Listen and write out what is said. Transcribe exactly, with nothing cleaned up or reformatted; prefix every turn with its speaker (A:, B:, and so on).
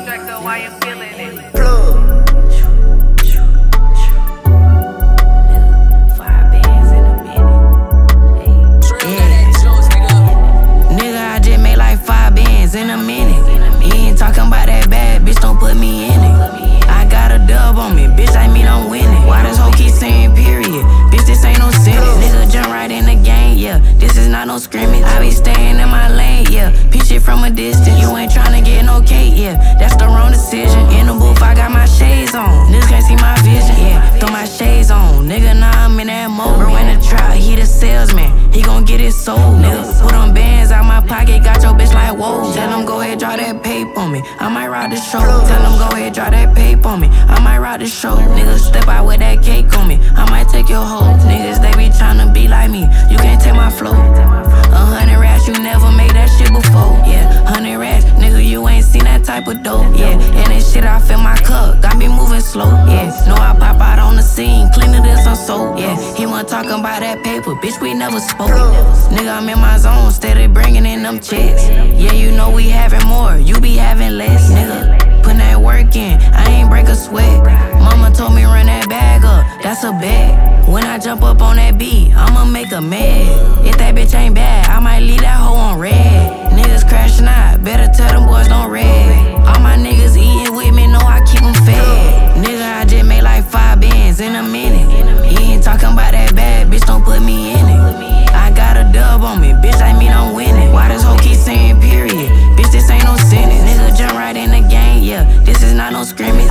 A: Draco, why you feeling it?
B: Plug.
C: In a minute, you ain't talking about that bad, bitch, don't put me in it. I got a dub on me, bitch, I mean I'm winning. Why this hoe keep saying period? Bitch, this ain't no sentence. Nigga jump right in the game, yeah, this is not no scrimmage. I be staying in my lane, yeah, pitch it from a distance. You ain't tryna get no cake, yeah, that's the wrong decision. In the booth, I got my shades on, niggas can't see my vision, yeah, throw my shades on. Nigga, now I'm in that mode. Bro in the trap, he the salesman, he gon' get it sold, nigga. Put them bands out my pocket, got your bitch like whoa. Tell them go ahead, draw that paper on me, I might ride the show. Tell them go ahead, draw that paper on me, I might ride the show. Niggas step out with that cake on me, I might take your hoe. Niggas, they be tryna be like me, you can't take my flow. A hundred rats, you never made that shit before. Yeah, hundred rats, nigga, you ain't seen that type of dope. Yeah, and this shit I fill my cup, got me moving slow. Yeah, know I pop out on the scene, cleaner than some soap. Yeah, he wasn't talking about that paper, bitch, we never spoke. Nigga, I'm in my zone, steady bringing in them checks. Yeah, you know we having more, you be having less. Nigga, putting that work in, I ain't break a sweat. Mama told me run that bag up, that's a bet. When I jump up on that beat, I'ma make a mad. If that bitch ain't bad, I might leave that hoe on red. Niggas crashing out, better tell them boys don't red. All my niggas eating with me, know I keep them fed. Nigga, I just made like five bands in a minute. You ain't talking about that bad, bitch, don't put me in it. I got a dub on me, bitch, I mean I'm winning. Why this hoe keep saying period? Bitch, this ain't no sentence. Nigga, jump right in the game, yeah, this is not no scrimmage.